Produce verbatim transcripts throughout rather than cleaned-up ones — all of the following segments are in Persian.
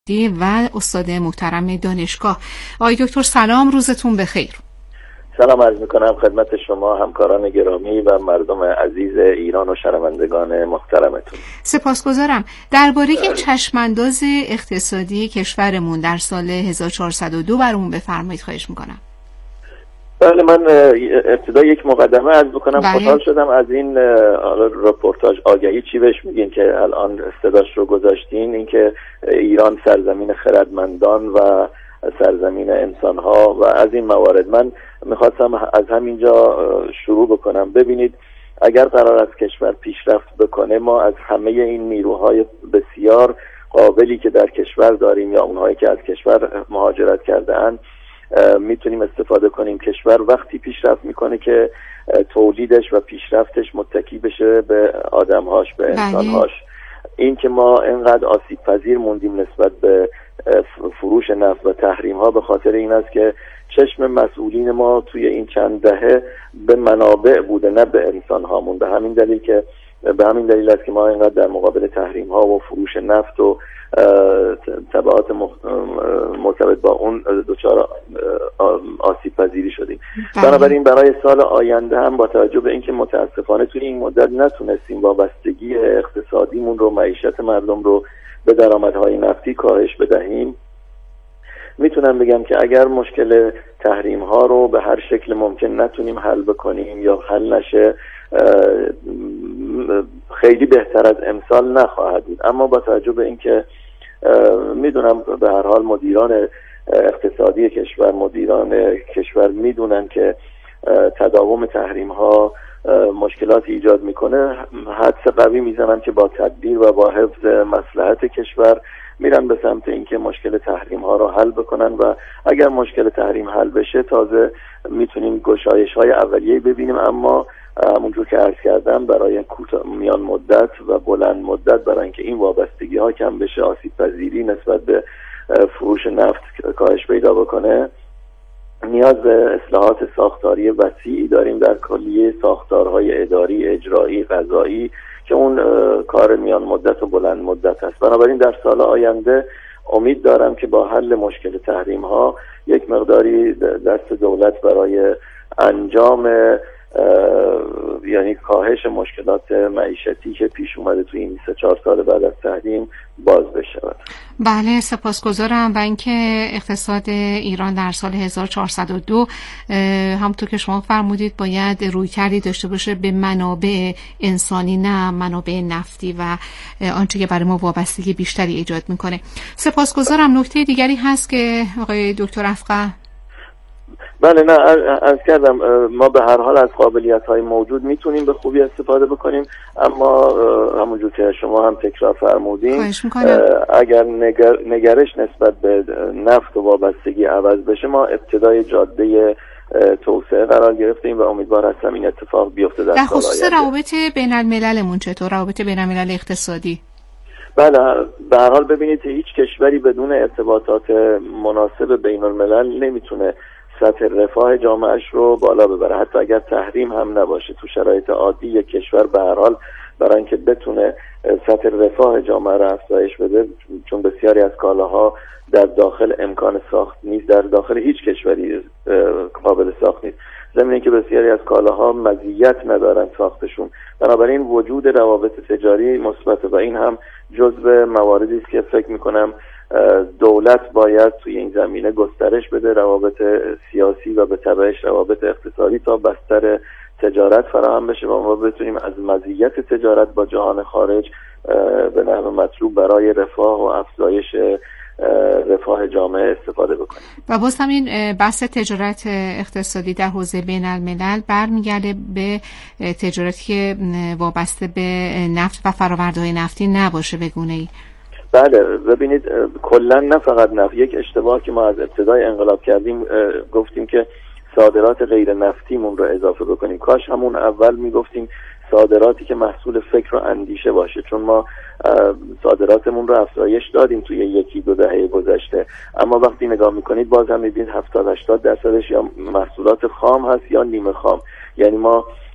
و استاد محترم دانشگاه. آقای دکتر سلام، روزتون بخیر. سلام عرض میکنم خدمت شما همکاران گرامی و مردم عزیز ایران و شنوندگان محترمتون. سپاسگزارم. درباره چشمانداز اقتصادی کشورمون در سال هزار و چهارصد و دو برامون بفرمایید، خواهش میکنم. بله، من ابتدا یک مقدمه عرض بکنم. خوشحال شدم از این رپورتاج آگهی چی بهش میگین که الان صداش رو گذاشتین، اینکه ایران سرزمین خردمندان و سرزمین انسانها و از این موارد. من میخواستم از همینجا شروع بکنم. ببینید، اگر قرار است کشور پیشرفت بکنه، ما از همه این نیروهای بسیار قابلی که در کشور داریم یا اونهایی که از کشور مهاجرت کرده اند میتونیم استفاده کنیم. کشور وقتی پیشرفت میکنه که تولیدش و پیشرفتش متکی بشه به آدمهاش، به انسانهاش. این که ما اینقدر آسیب پذیر موندیم نسبت به فروش نفت و تحریم ها به خاطر این است که چشم مسئولین ما توی این چند دهه به منابع بوده، نه به انسان هامون. به همین دلیل که به همین دلیل است که ما اینقدر در مقابل تحریم ها و فروش نفت و تبعات مرتبط با اون دچار آسیب پذیری شدیم. بنابراین برای سال آینده هم با توجه به اینکه متاسفانه توی این مدت نتونستیم وابستگی اقتصادیمون رو، معیشت مردم رو به درآمدهای نفتی کاهش بدهیم، میتونم بگم که اگر مشکل تحریم ها رو به هر شکل ممکن نتونیم حل بکنیم یا حل نشه، خیلی بهتر از امسال نخواهد بود. اما با توجه به اینکه میدونم به هر حال مدیران اقتصادی کشور، مدیران کشور میدونن که تداوم تحریم ها مشکلات ایجاد میکنه، حدس قوی میزنن که با تدبیر و با حفظ مصلحت کشور میرن به سمت اینکه مشکل تحریم ها رو حل بکنن و اگر مشکل تحریم حل بشه تازه میتونیم گشایش های اولیه ببینیم. اما همونجور که عرض کردم برای میان مدت و بلند مدت، برای اینکه این وابستگی ها کم بشه، آسیب پذیری نسبت به فروش نفت کاهش پیدا بکنه، نیاز به اصلاحات ساختاری وسیعی داریم در کلیه ساختارهای اداری، اجرایی، قضایی که اون کار میان مدت و بلند مدت است. بنابراین در سال آینده امید دارم که با حل مشکل تحریم ها یک مقداری دست دولت برای انجام یعنی کاهش مشکلات معیشتی که پیش اومده توی این سه چهار سال بعد از تحریم باز بشود. بله، سپاسگزارم. و اینکه اقتصاد ایران در سال هزار و چهارصد و دو همونطور که شما فرمودید باید رویکردی داشته باشه به منابع انسانی، نه منابع نفتی و آنچه که برای ما وابستگی بیشتری ایجاد میکنه. سپاسگزارم. نکته دیگری هست که آقای دکتر افقه؟ بله، نه عرض کردم ما به هر حال از قابلیت‌های موجود میتونیم به خوبی استفاده بکنیم، اما همونجور که شما هم تکرار فرمودین، اگر نگر، نگرش نسبت به نفت و وابستگی عوض بشه، ما ابتدای جاده توسعه قرار گرفتیم و امیدوار هستم این اتفاق بیفته در سال آینده. در خصوص روابط بین المللمون چطور؟ روابط بین الملل اقتصادی؟ بله، به هر حال ببینید هیچ کشوری بدون ارتباطات مناسب بین الملل نمیتونه سطح رفاه جامعهش رو بالا ببره، حتی اگر تحریم هم نباشه. تو شرایط عادی یک کشور به هر حال برای اینکه بتونه سطح رفاه جامعه رو افزایش بده، چون بسیاری از کالاها در داخل امکان ساخت نیست، در داخل هیچ کشوری قابل ساخت نیست، ضمن اینکه بسیاری از کالاها مزیت ندارن ساختشون. بنابراین وجود روابط تجاری مثبت و این هم جزو مواردی است که فکر میکنم دولت باید توی این زمینه گسترش بده، روابط سیاسی و به تبعش روابط اقتصادی، تا بستر تجارت فراهم بشه و ما بتونیم از مزیت تجارت با جهان خارج به نحو مطلوب برای رفاه و افزایش رفاه جامعه استفاده بکنیم. و باز همین بحث تجارت اقتصادی در حوزه بین الملل برمیگرده به تجارتی که وابسته به نفت و فرآورده‌های نفتی نباشه به گونه‌ای. بله، ببینید کلا نه فقط نفت. یک اشتباه که ما از ابتدای انقلاب کردیم، گفتیم که صادرات غیر نفتیمون رو اضافه بکنیم. کاش همون اول میگفتیم صادراتی که محصول فکر و اندیشه باشه، چون ما صادراتمون رو افزایش دادیم توی یکی دو دهه گذشته، اما وقتی نگاه میکنید باز هم میبینید هفتاد هشتاد درصدش یا محصولات خام هست یا نیمه خام. یعنی ما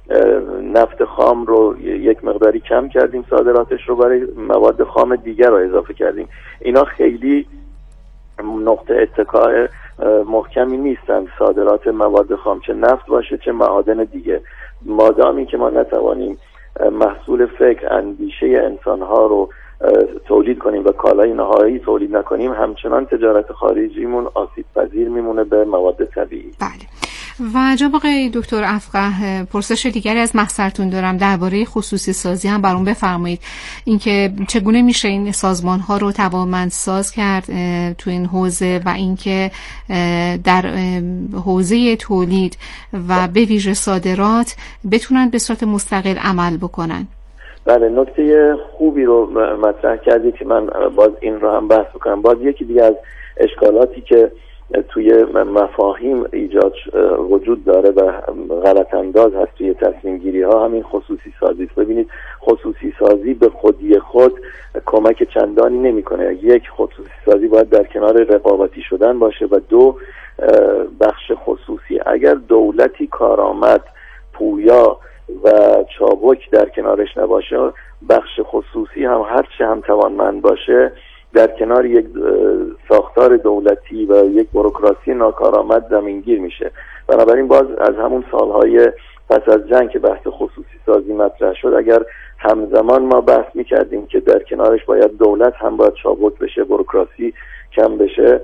نفت خام رو یک مقداری کم کردیم صادراتش رو، برای مواد خام دیگر رو اضافه کردیم. اینا خیلی نقطه اتکای محکمی نیستن، صادرات مواد خام چه نفت باشه چه معادن دیگه. مادامی که ما نتوانیم محصول فکر اندیشه انسانها رو تولید کنیم و کالای نهایی تولید نکنیم، همچنان تجارت خارجیمون آسیب پذیر میمونه به مواد طبیعی. بله. و جناب آقای دکتر افقه، پرسش دیگری از محضرتون دارم درباره خصوصی سازی هم برام بفرمایید، اینکه چگونه میشه این سازمان ها رو توانمندساز کرد تو این حوزه و اینکه در حوزه تولید و به ویژه صادرات بتونن به صورت مستقل عمل بکنن. بله، نکته خوبی رو مطرح کردید که من باز این رو هم بحث بکنم. باز یکی دیگه از اشکالاتی که توی مفاهیم ایجاد وجود داره و غلط انداز هست توی تصمیم گیری ها، همین خصوصی سازی است. ببینید، خصوصی سازی به خودی خود کمک چندانی نمیکنه. یک، خصوصی سازی باید در کنار رقابتی شدن باشه و دو، بخش خصوصی اگر دولتی کارآمد، پویا و چابک در کنارش نباشه، بخش خصوصی هم هرچه هم توانمند باشه در کنار یک ساختار دولتی و یک بوروکراسی ناکارآمد زمینگیر میشه. بنابراین باز از همون سالهای پس از جنگ که بحث خصوصی سازی مطرح شد، اگر همزمان ما بحث میکردیم که در کنارش باید دولت هم باید چابک بشه، بوروکراسی کم بشه،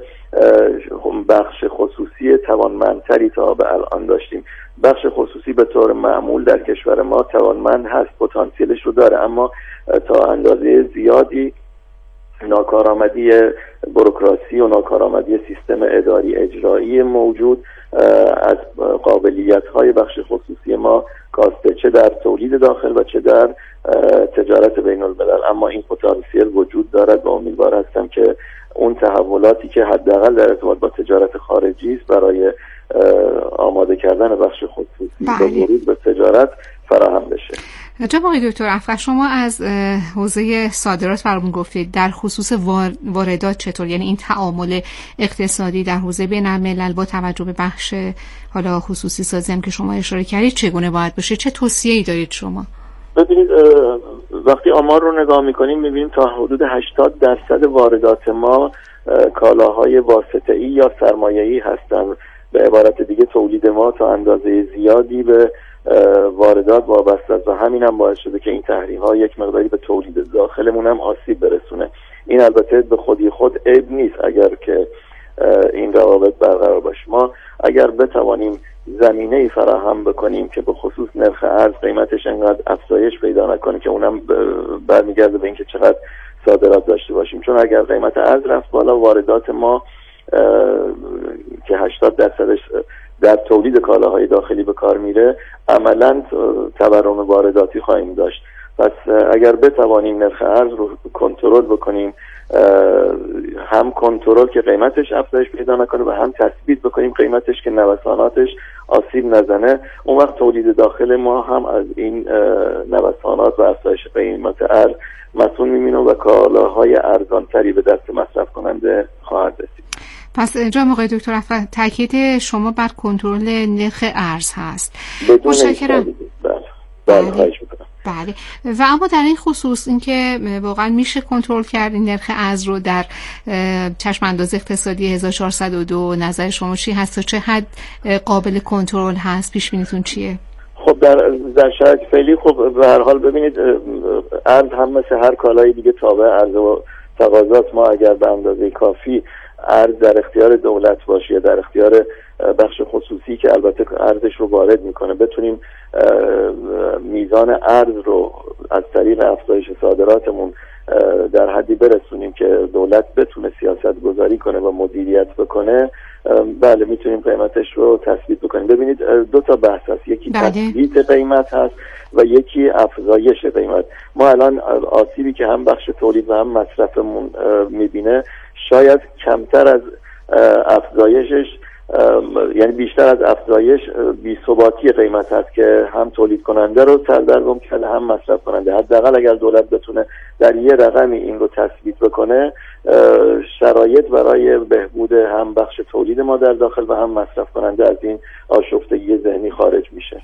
بخش خصوصی توانمندتری تا به الان داشتیم. بخش خصوصی به طور معمول در کشور ما توانمند هست، پتانسیلش رو داره، اما تا اندازه زیادی ناکارآمدی بوروکراسی و ناکارآمدی سیستم اداری اجرایی موجود از قابلیت‌های بخش خصوصی ما کاسته، چه در تولید داخل و چه در تجارت بین الملل. اما این پتانسیل وجود دارد و امیدوار هستم که اون تحولاتی که حداقل در ارتباط با تجارت خارجی است برای آماده کردن بخش خصوصی و ورود به تجارت فراهم بشه. جناب آقای دکتر افقه، شما از حوزه صادرات برامون گفتید، در خصوص واردات چطور، یعنی این تعامل اقتصادی در حوزه بین الملل با توجه به بخش حالا خصوصی سازی هم که شما اشاره کردید چگونه باید باشه؟ چه توصیه‌ای دارید شما؟ ببینید، وقتی آمار رو نگاه می‌کنیم می‌بینیم تا حدود هشتاد درصد واردات ما کالاهای واسطه‌ای یا سرمایه‌ای هستند. به عبارت دیگه تولید ما تا اندازه زیادی به واردات وابسته است و همین هم باعث شده که این تحریم‌ها یک مقداری به تولید داخلمون هم آسیب برسونه. این البته به خودی خود عیب نیست اگر که این روابط برقرار باشه. ما اگر بتوانیم زمینه‌ای فراهم بکنیم که به خصوص نرخ ارز قیمتش انقدر افزایش پیدا نکنه که اونم برمیگرده به اینکه چقدر صادرات داشته باشیم، چون اگر قیمت ارز رفت بالا، واردات ما که هشتاد درصدش در تولید کالاهای داخلی به کار میره، عملاً تورم وارداتی خواهیم داشت. پس اگر بتوانیم نرخ ارز رو کنترل بکنیم، هم کنترل که قیمتش افزایش پیدا نکنه و هم تثبیت بکنیم قیمتش که نوساناتش آسیب نزنه، اون وقت تولید داخل ما هم از این نوسانات و افزایش قیمت ارز مسئول میمونه و کالاهای ارزانتری به دست مصرف کننده خواهد رسید. پس جناب آقای دکتر افقه، تاکید شما بر کنترل نرخ ارز هست. متشکرم. بله. بله. خواهش می‌کنم. بله. و اما در این خصوص اینکه واقعا میشه کنترل کرد این نرخ ارز رو در چشم انداز اقتصادی هزار و چهارصد و دو، نظر شما چی هست و چه حد قابل کنترل هست؟ پیش بینیتون چیه؟ خب در در شرایط فعلی خب به هر حال ببینید، ارز هم مثل هر کالای دیگه تابع عرضه و تقاضاست. ما اگر به اندازه کافی ارز در اختیار دولت باشه یا در اختیار بخش خصوصی که البته ارزش رو وارد میکنه، بتونیم میزان ارز رو از طریق افزایش صادراتمون در حدی برسونیم که دولت بتونه سیاست گذاری کنه و مدیریت بکنه، بله میتونیم قیمتش رو تثبیت بکنیم. ببینید، دو تا بحث هست، یکی تثبیت قیمت هست و یکی افزایش قیمت. ما الان آسیبی که هم بخش تولید و هم مصرفمون میبینه شاید کمتر از افزایشش، یعنی بیشتر از افزایش بی‌ثباتی قیمت هست که هم تولید کننده رو سردرگم کرده هم مصرف کننده. حداقل اگر دولت بتونه در یه رقمی این رو تثبیت بکنه، شرایط برای بهبود هم بخش تولید ما در داخل و هم مصرف کننده از این آشفتگی ذهنی خارج میشه.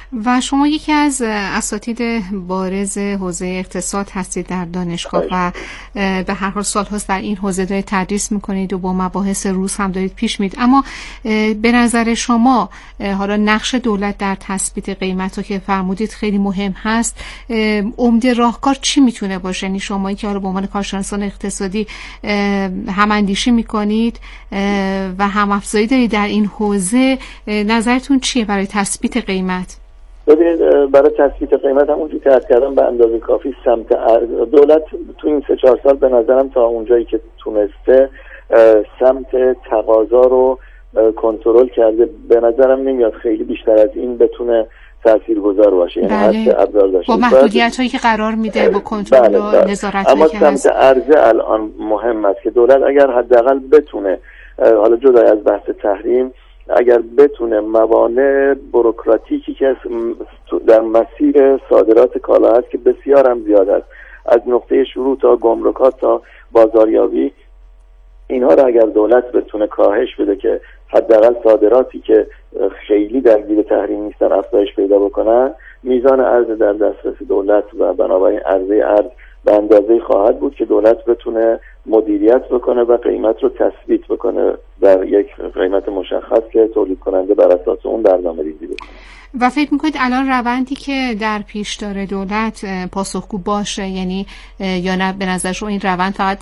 و شما یکی از اساتید بارز حوزه اقتصاد هستید در دانشگاه و به هر حال سال‌هاست در این حوزه دارید تدریس میکنید و با مباحث روز هم دارید پیش میرید. اما به نظر شما حالا نقش دولت در تثبیت قیمت رو که فرمودید خیلی مهم هست، عمده راهکار چی میتونه باشه؟ یعنی شمایی که حالا به عنوان کارشناسان اقتصادی هم اندیشی میکنید و هم افزایی دارید در این حوزه، نظرتون چیه برای تثبیت قیمت؟ ببینید برای تثبیت قیمت همونجوری که عرض کردم به اندازه کافی سمت ارز دولت تو این سه چهار سال به نظرم تا اونجایی که تونسته سمت تقاضا رو کنترل کرده. به نظرم نمیاد خیلی بیشتر از این بتونه تاثیرگذار باشه. یعنی بله. ابزار داشته با محدودیت هایی که قرار میده با کنترل بله و بله. نظارت اما که سمت هست. عرضه الان مهم است که دولت اگر حداقل بتونه، حالا جدای از بحث تحریم، اگر بتونه موانع بوروکراتیکی که در مسیر صادرات کالا هست که بسیار هم زیاد است، از نقطه شروع تا گمرکات تا بازاریابی، اینها رو اگر دولت بتونه کاهش بده که حداقل صادراتی که خیلی درگیر تحریم نیستن افزایش پیدا بکنن، میزان ارز در دسترس دولت و بنابراین عرضه ارز به اندازه خواهد بود که دولت بتونه مدیریت بکنه و قیمت رو تثبیت بکنه در یک قیمت مشخص که تولید کننده بر اساس اون برنامه ریزی بکنه. و فکر میکنید الان روندی که در پیش داره دولت پاسخگو باشه؟ یعنی یا نه به نظر شما این روند فقط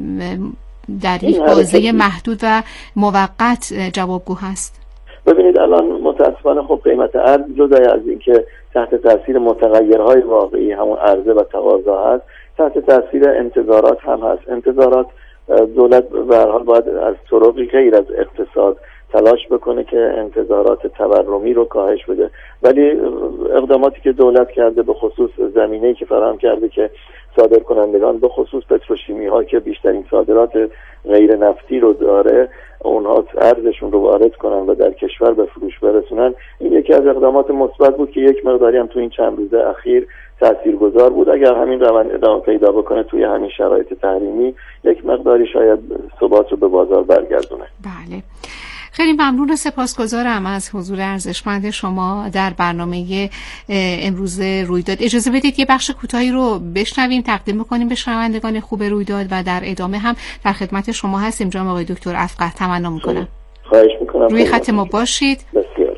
در یک بازه محدود و موقت جوابگو هست؟ ببینید الان متاسفانه خب قیمت ارز جدای از اینکه تحت تاثیر متغیرهای واقعی همون عرضه و تقاضا هست، تحت تاثیر انتظارات هم هست. انتظارات دولت به هر حال باید از طرقی غیر از اقتصاد تلاش بکنه که انتظارات تورمی رو کاهش بده، ولی اقداماتی که دولت کرده به خصوص زمینه‌ای که فراهم کرده که صادر کنندگان به خصوص پتروشیمی ها که بیشترین صادرات غیر نفتی رو داره، اونها ارزشون رو وارد کنن و در کشور به فروش برسونن، این یکی از اقدامات مثبت بود که یک مقداری هم تو این چند روز اخیر تاثیرگذار بود. اگر همین روند ادامه پیدا بکنه توی همین شرایط تحریمی، یک مقداری شاید ثبات رو به بازار برگردونه. بله، خیلی ممنون و سپاسگزارم از حضور ارزشمند شما در برنامه امروز رویداد. اجازه بدید یه بخش کوتاهی رو بشنویم، تقدیم کنیم به شنوندگان خوب رویداد و در ادامه هم در خدمت شما هستیم. جناب آقای دکتر افقه تمنا میکنم. خواهش میکنم. روی خط ما باشید. بسیار.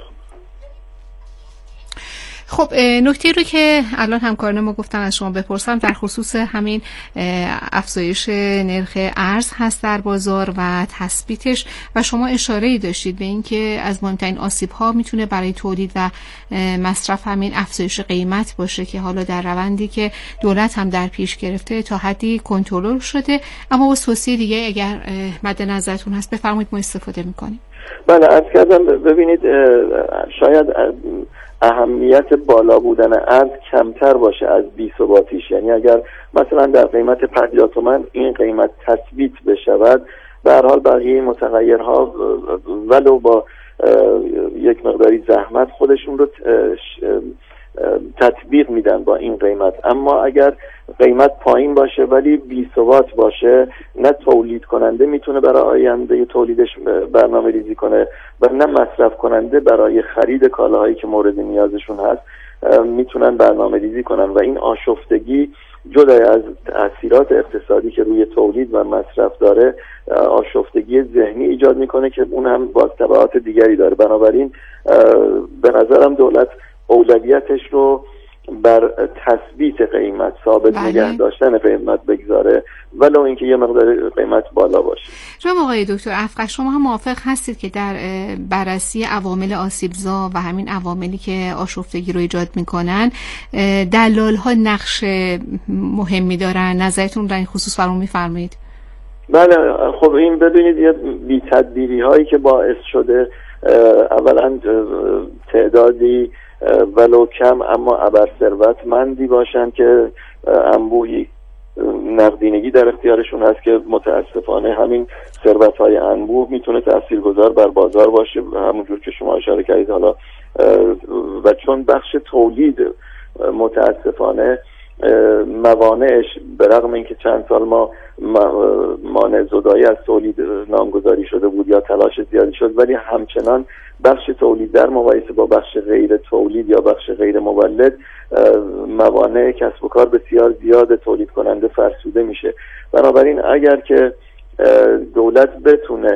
خب نکته رو که الان همکاران ما گفتن از شما بپرسم در خصوص همین افزایش نرخ ارز هست در بازار و تثبیتش، و شما اشاره‌ای داشتید به اینکه از مهمترین آسیب‌ها میتونه برای تولید و مصرف همین افزایش قیمت باشه که حالا در روندی که دولت هم در پیش گرفته تا حدی کنترل شده. اما با توصیه دیگه اگر مد نظرتون هست بفرمایید، ما استفاده می‌کنیم. بله، عرض کردم ببینید شاید اهمیت بالا بودن ارز کمتر باشه از بی‌ثباتیش. یعنی اگر مثلا در قیمت پنجاه تومان این قیمت تثبیت بشود، به هر حال بقیه متغیرها ولو با یک مقداری زحمت خودشون رو تطبیق میدن با این قیمت. اما اگر قیمت پایین باشه ولی بی‌ثبات باشه، نه تولید کننده میتونه برای آینده تولیدش برنامه ریزی کنه و نه مصرف کننده برای خرید کالاهایی که مورد نیازشون هست میتونن برنامه ریزی کنن و این آشفتگی جدای از تأثیرات اقتصادی که روی تولید و مصرف داره، آشفتگی ذهنی ایجاد میکنه که اون هم باز تبعات دیگری داره. بنابراین به نظرم دولت اولویتش رو بر تثبیت قیمت، ثابت نگه داشتن قیمت بگذاره، ولو اینکه یه مقدار قیمت بالا باشه. جناب آقای دکتر افقه، شما هم موافق هستید که در بررسی عوامل آسیبزا و همین عواملی که آشفتگی رو ایجاد میکنن دلال‌ها نقش مهمی دارن؟ نظرتون در این خصوص برام میفرمایید؟ بله، خب این ببینید یه بی‌تدبیری هایی که باعث شده اولا تعدادی ولو کم اما ابر ثروتمندی باشن که انبوهی نقدینگی در اختیارشون هست که متاسفانه همین ثروت‌های انبوه میتونه تاثیرگذار بر بازار باشه، همونجور که شما اشاره کردید. حالا و چون بخش تولید متاسفانه موانعش به رغم اینکه چند سال ما مانع زدایی از تولید نامگذاری شده بود یا تلاش زیادی شد، ولی همچنان بخش تولید در مقایسه با بخش غیر تولید یا بخش غیر مولد موانع کسب و کار بسیار زیاد تولید کننده فرسوده میشه. بنابراین اگر که دولت بتونه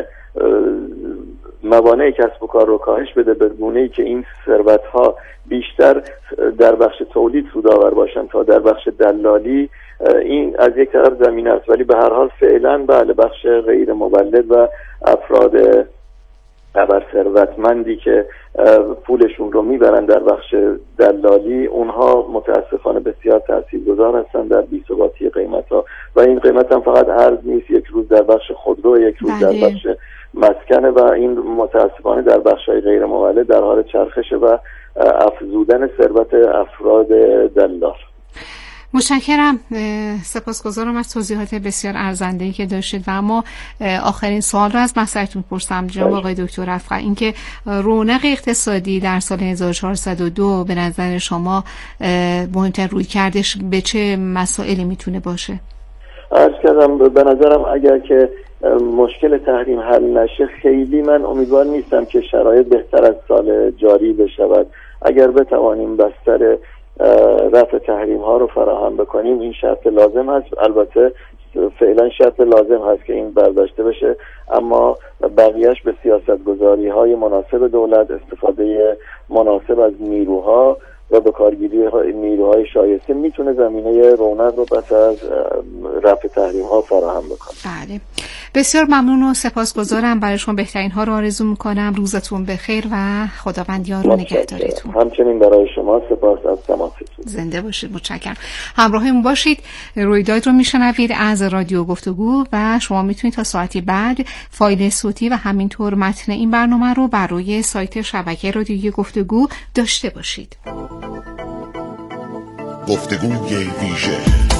موانع کسب و کار رو کاهش بده به گونه‌ای که این ثروت‌ها بیشتر در بخش تولید سودآور باشن تا در بخش دلالی، این از یک طرف زمین است، ولی به هر حال فعلا بله بخش غیر مولد و افراد ابر ثروتمندی که پولشون رو میبرن در بخش دلالی، اونها متاسفانه بسیار تاثیرگذار هستن در بی‌ثباتی قیمت‌ها و این قیمت هم فقط ارز نیست، یک روز در بخش خودرو، یک روز در بخش مسکنه و این متاسفانه در بخش‌های غیر مولد در حال چرخشه و افزودن ثروت افراد دلال. متشکرم، سپاسگزارم از توضیحات بسیار ارزنده‌ای که داشتید و اما آخرین سوال رو از مسئله‌تون پرسم جناب آقای دکتر رفقه، اینکه رونق اقتصادی در سال هزار و چهارصد و دو به نظر شما مهمترین رویکردش به چه مسائلی میتونه باشه؟ عرض کردم به نظرم اگر که مشکل تحریم حل نشه، خیلی من امیدوار نیستم که شرایط بهتر از سال جاری بشود. اگر بتوانیم بستر رفع تحریم ها رو فراهم بکنیم، این شرط لازم هست. البته فعلا شرط لازم هست که این برداشته بشه، اما بقیهش به سیاست گذاری های مناسب دولت، استفاده مناسب از نیروها و به کارگیری نیروهای شایسته میتونه زمینه رونق رو پس از رفع تحریم ها فراهم بکنه. بله، بسیار ممنون و سپاسگزارم. برای شما بهترین ها رو آرزو میکنم. روزتون بخیر و خداوند یار و نگهدارتون. همچنین برای شما سپاس از تماستون. زنده باشید. متشکرم. همراهمون باشید. رویداد رو میشنوید از رادیو گفتگو و شما میتونید تا ساعتی بعد فایل صوتی و همینطور متن این برنامه رو بر روی سایت شبکه رادیویی گفتگو داشته باشید. گفتگوی ویژه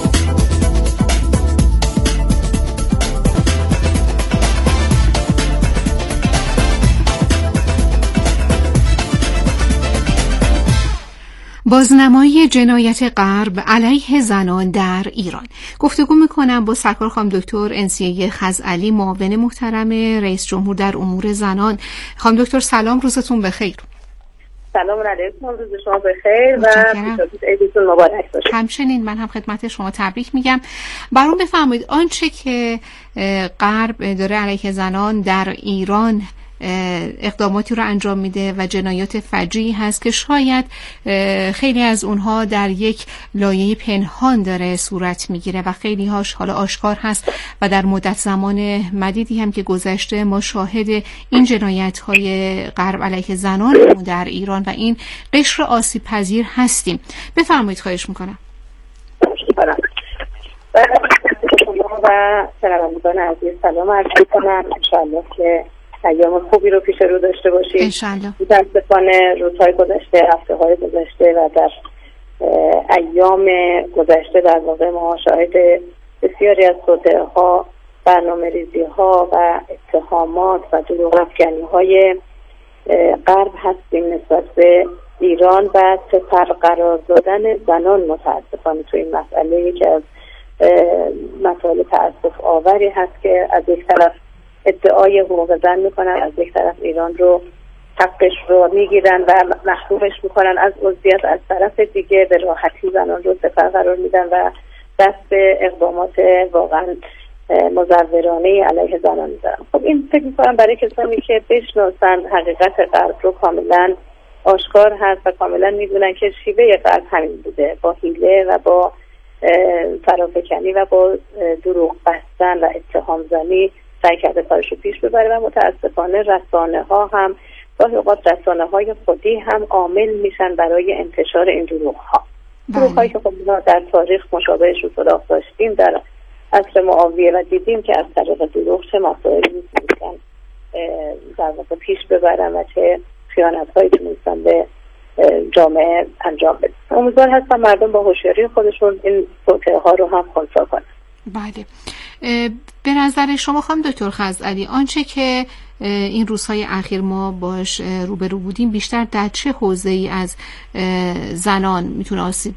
بازنمایی جنایت غرب علیه زنان در ایران. گفتگو میکنم با سرکار خانم دکتر انسیه خزعلی، معاون محترم رئیس جمهور در امور زنان. خانم دکتر سلام، روزتون بخیر. سلام علیکم، روز شما بخیر و عیدتون مبارک باشه. همچنین من هم خدمت شما تبریک میگم. برام بفرمایید آنچه که غرب داره علیه زنان در ایران اقداماتی رو انجام میده و جنایات فجیعی هست که شاید خیلی از اونها در یک لایه پنهان داره صورت میگیره و خیلی هاش حالا آشکار هست و در مدت زمان مدیدی هم که گذشته ما شاهد این جنایت های غرب علیه زنان در ایران و این قشر آسیب پذیر هستیم. بفرمایید، خواهش میکنم. و شنوندگان عزیز سلام عرض میکنم. انشاءالله که ایام خوبی رو پیش رو داشته باشید. انشالله. متاسفانه روزهای گذشته، هفته های گذشته و در ایام گذشته در واقع ما شاهد بسیاری از توطئه ها، برنامه ریزی ها و اتهامات و دروغ افکنی های غرب هستیم نسبت به ایران و سپر قرار دادن زنان. متاسفانه تو این مسئله یکی از مسائل تأسف آوری هست که از یک طرف ادعای حقوق زن میکنن، از یک طرف ایران رو حقش رو میگیرن و محرومش میکنن از عضویت، از طرف دیگه به راحتی زنان رو سپر قرار میدن و دست به اقدامات واقعا مزورانه علیه زنان میذارن. خب این فکر میکنم برای کسانی که بشناسن حقیقت غرب رو کاملا آشکار هست و کاملا میدونن که شیوه غرب همین بوده، با حیله و با فرافکنی و با دروغ بستن و اتهام زنی سعی کرده کارش رو پیش ببره و متاسفانه رسانه ها هم گاهی اوقات رسانه های خودی هم عامل میشن برای انتشار این دروغ ها. دروغ هایی که خب ما در تاریخ مشابهش رو سراغ داشتیم در عصر معاویه و دیدیم که از طریق دروغ چه مسائلی میتونستن در واقع پیش ببرن و چه خیانت هایی تونستن به جامعه انجام بدن. امیدوار هستم مردم با هوشیاری خودشون این توطئه ها رو هم خنثی کنن. بله، به نظر شما خانم دکتر خزعلی آنچه که این روزهای اخیر ما باش روبرو بودیم بیشتر در چه حوزه‌ای از زنان میتونه آسیب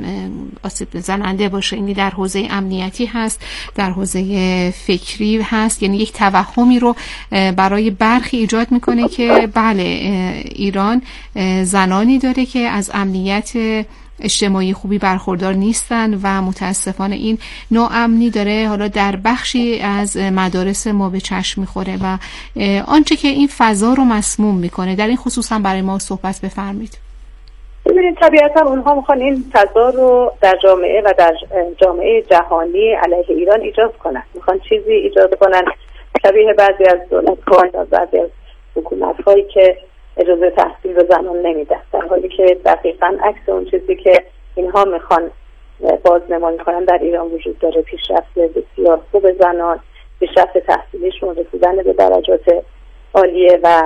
آسیب زننده باشه؟ یعنی در حوزه امنیتی هست، در حوزه فکری هست، یعنی یک توهمی رو برای برخی ایجاد میکنه که بله ایران زنانی داره که از امنیت اجتماعی خوبی برخوردار نیستن و متاسفانه این ناامنی داره حالا در بخشی از مدارس ما به چشم میخوره و آنچه که این فضا رو مسموم میکنه. در این خصوص هم برای ما صحبت بفرمایید. ببینید طبیعتا اونها میخوان این فضا رو در جامعه و در جامعه جهانی علیه ایران ایجاد کنن، میخوان چیزی ایجاد کنن شبیه بعضی از دولت‌ها یا بعضی از حکومت‌هایی که اجازه تحصیل به زنان نمیدن، در حالی که دقیقاً عکس اون چیزی که اینها میخوان بازنمایی کنن در ایران وجود داره. پیشرفت بسیار خوب زنان، پیشرفت تحصیلیشون، رسیدن به درجات عالیه و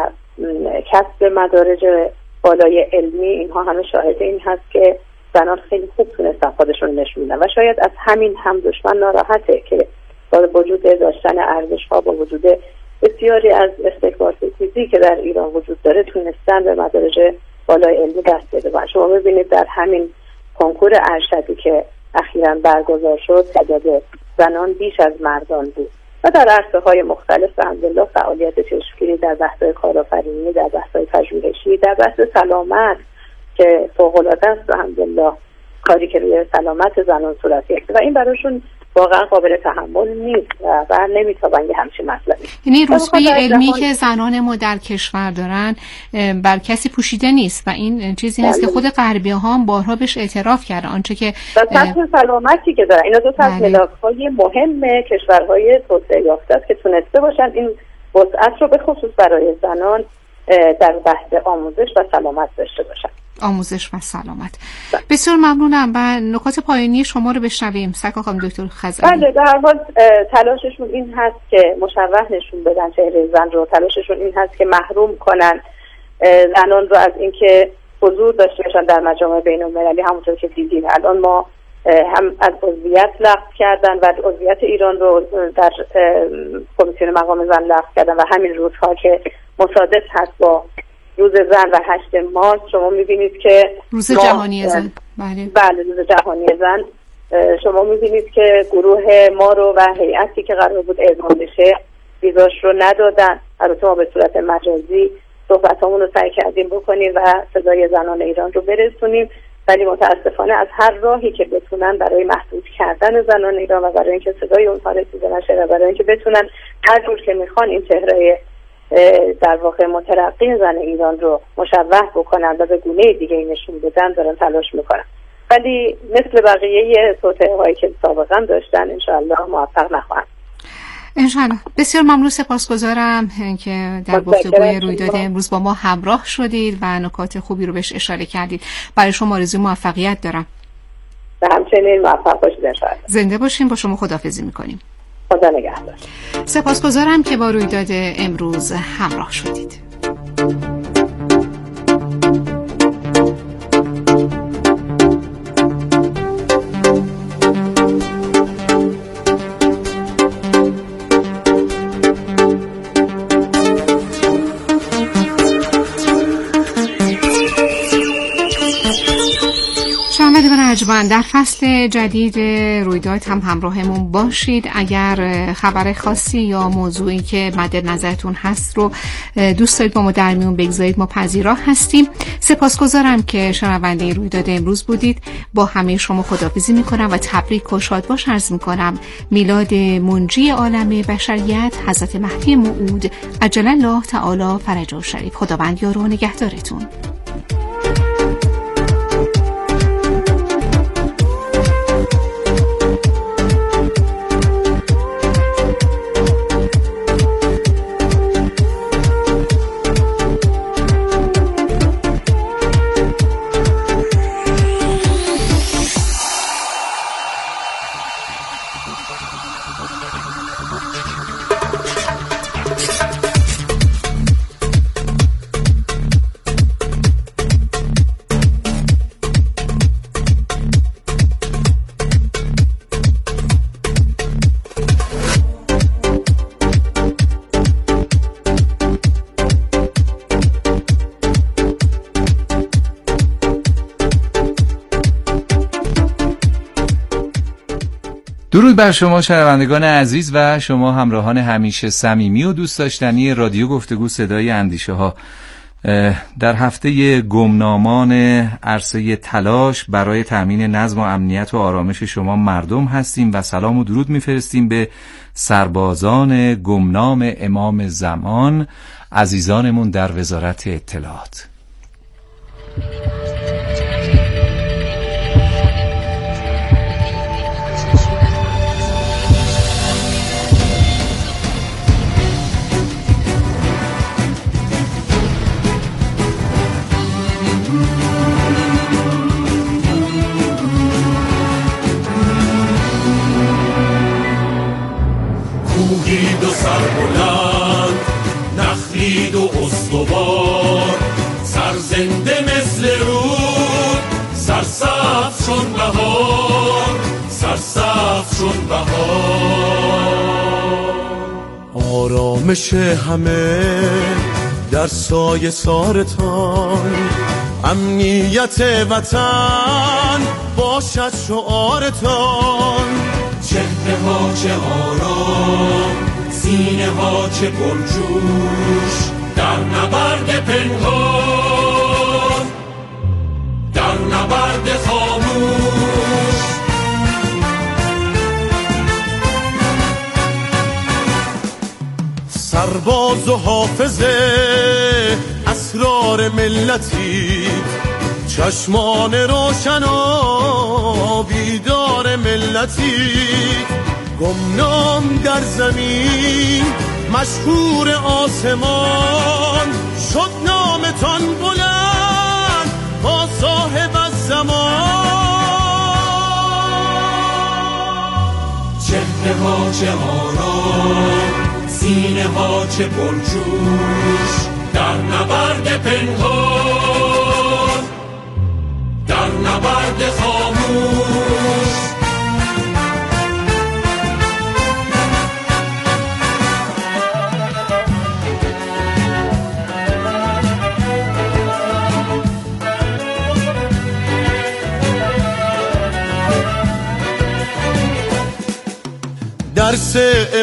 کسب مدارج بالای علمی، اینها همه شاهد این هست که زنان خیلی خوب تونستن خودشون نشون بدن و شاید از همین هم دشمن ناراحته که با وجود داشتن ارزش‌ها، با وجود بسیاری از استکبار ستیزی که در ایران وجود داره تونستن به مدارج بالای علمی دست پیدا کنن. شما ببینید در همین کنکور ارشدی که اخیراً برگزار شد تعداد زنان بیش از مردان بود و در عرصه‌های مختلف الحمدلله فعالیت چشمگیری در بحث‌های کارآفرینی، در بحث‌های پژوهشی، در بحث سلامت که فوق‌العاده است الحمدلله کاری که روی سلامت زنان صورت گرفته و این براشون واقعا قابل تحمل نیست و بر نمیتابن یه همچین مطلبی. یعنی رتبه علمی که زنان ما در کشور دارن بر کسی پوشیده نیست و این چیزی هست که خود غربی‌ها هم بارها بهش اعتراف کردن. آنچه که سطح سلامتی که دارن، اینا دو تا از ملاک‌های مهم کشورهای توسعه یافته است که تونسته باشن این وسعت رو به خصوص برای زنان در بحث آموزش و سلامت داشته باشن. آموزش و سلامت. بسیار ممنونم. و نکات پایانی شما رو بشنویم سرکار خانم دکتر خزعلی. بله، در هر حال تلاششون این هست که مشوه نشون بدن چهره زن رو، تلاششون این هست که محروم کنن زنان رو از اینکه حضور داشته باشن در مجامع بین‌المللی. همونطور که دیدیم الان ما هم از عضویت لغو کردن و عضویت ایران رو در کمیسیون مقام زن لغو کردن و همین روزها که مصادف هست با روز زن و هشت مارس شما میبینید که روز جهانی زن بله بله روز جهانی زن شما میبینید که گروه ما رو و هیئتی که قرار بود اعزام بشه ویزاش رو ندادن. البته ما به صورت مجازی صحبتامون رو سعی کردیم بکنیم و صدای زنان ایران رو برسونیم، ولی متاسفانه از هر راهی که بتونن برای محدود کردن زنان ایران و برای اینکه صدای اونها رسیده نشه و برای اینکه بتونن هر جور که میخوان این چهره در واقع مترقی زن ایران رو مشوه بکنن و به گونه دیگه نشون بدن دارن تلاش میکنن، ولی مثل بقیه توطئه هایی که سابقا داشتن انشاءالله موفق نخواهند. انشاءالله. بسیار ممنون، سپاسگزارم که در گفتگوی رویداد امروز با ما همراه شدید و نکات خوبی رو بهش اشاره کردید. برای شما آرزوی موفقیت دارم. و همچنین موفق باشید انشاءالله. زنده باشین. با شما خداحافظی میکنیم. خدا نگهدار. سپاسگزارم که با رویداد امروز همراه شدید. در فصل جدید رویداد هم همراهمون باشید. اگر خبر خاصی یا موضوعی که مد نظرتون هست رو دوست دارید با ما در میون بگذارید، ما پذیرا هستیم. سپاسگزارم که شنونده رویداد امروز بودید. با همه شما خداحافظی میکنم و تبریک و شادباش عرض میکنم. میلاد منجی عالم بشریت حضرت مهدی موعود عجل الله تعالی فرجه شریف. خداوند یار و نگهدارتون. درود بر شما شنوندگان عزیز و شما همراهان همیشه صمیمی و دوست داشتنی رادیو گفتگو صدای اندیشه ها. در هفته گمنامان عرصه تلاش برای تامین نظم و امنیت و آرامش شما مردم هستیم و سلام و درود میفرستیم به سربازان گمنام امام زمان، عزیزانمون در وزارت اطلاعات. کوهید و سربلند، نخلید و استوار، سرزنده مثل رود، سرسبز چون بهار، سرسبز چون بهار. آرامش همه در سایه سارتان، امنیت وطن باشد شعارتان. چهره ها چه آرام، سینه ها چه پرجوش، در نبرد پنهان، در نبرد خاموش. سرباز و حافظه اسرار ملتی، چشمان روشن و بیدار ملتی. گمنام در زمین، مشهور آسمان، شد نامتان بلند با صاحب الزمان. چهره ها چه آرام، سینه ها چه پرجوش، در نبرد پنهان، در نبرد خاموش. درس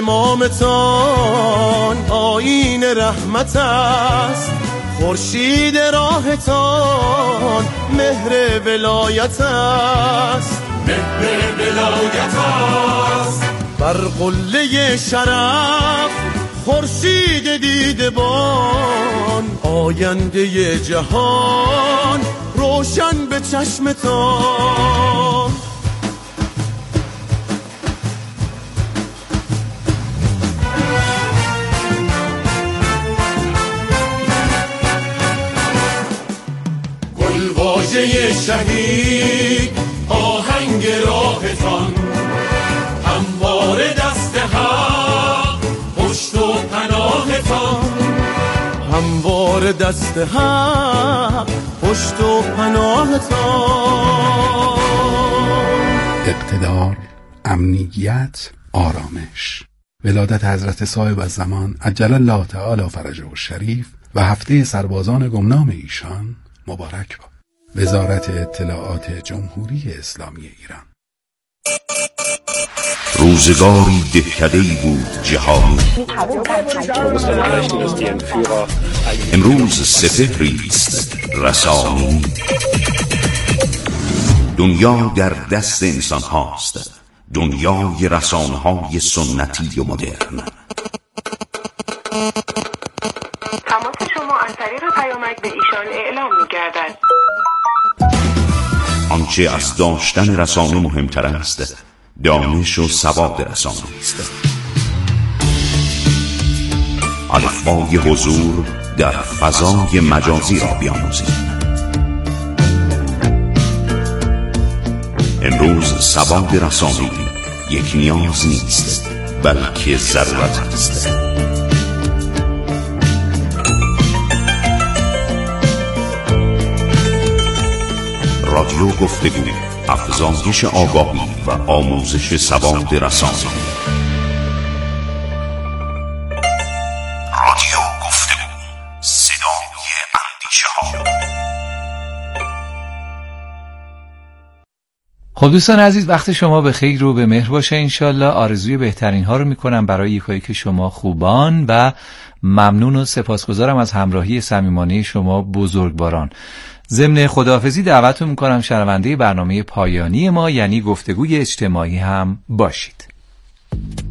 امامتان آیین رحمت است، خورشید راهتان مهر ولایت است، مهر ولایت است. بر قله شرف خورشید دیدبان، آینده جهان روشن به چشمتان. واژه شهید آهنگ راهتان، همواره دست حق پشت و پناهتان، همواره دست حق پشت و پناهتان. اقتدار، امنیت، آرامش. ولادت حضرت صاحب الزمان عجل الله تعالی فرجه الشریف و هفته سربازان گمنام ایشان مبارک باد. وزارت اطلاعات جمهوری اسلامی ایران. روزگاری دهکده‌ای بود جهانی، امروز سپهری است رسانی. دنیا در دست انسان هاست، دنیای رسانه های سنتی و مدرن. تماس شما از طریق پیامک به ایشان اعلام می گردد. آنچه از داشتن رسانه مهمتر است، دانش و سواد رسانه است. الفبای حضور در فضای مجازی را بیاموزید. امروز سواد رسانه‌ای یک نیاز نیست، بلکه ضرورت است. رادیو گفتگو، افزایش آگاهی و آموزش سواد رسانه‌ای. رادیو گفتگو، صدای اندیشه ها. خب دوستان عزیز، وقت شما به خیر و به مهر باشه انشالله. آرزوی بهترین ها رو میکنم برای یکایی که شما خوبان و ممنون و سپاسگزارم از همراهی صمیمانه شما بزرگواران. ضمن خداحافظی دعوتتون میکنم شنونده برنامه پایانی ما یعنی گفتگوی اجتماعی هم باشید.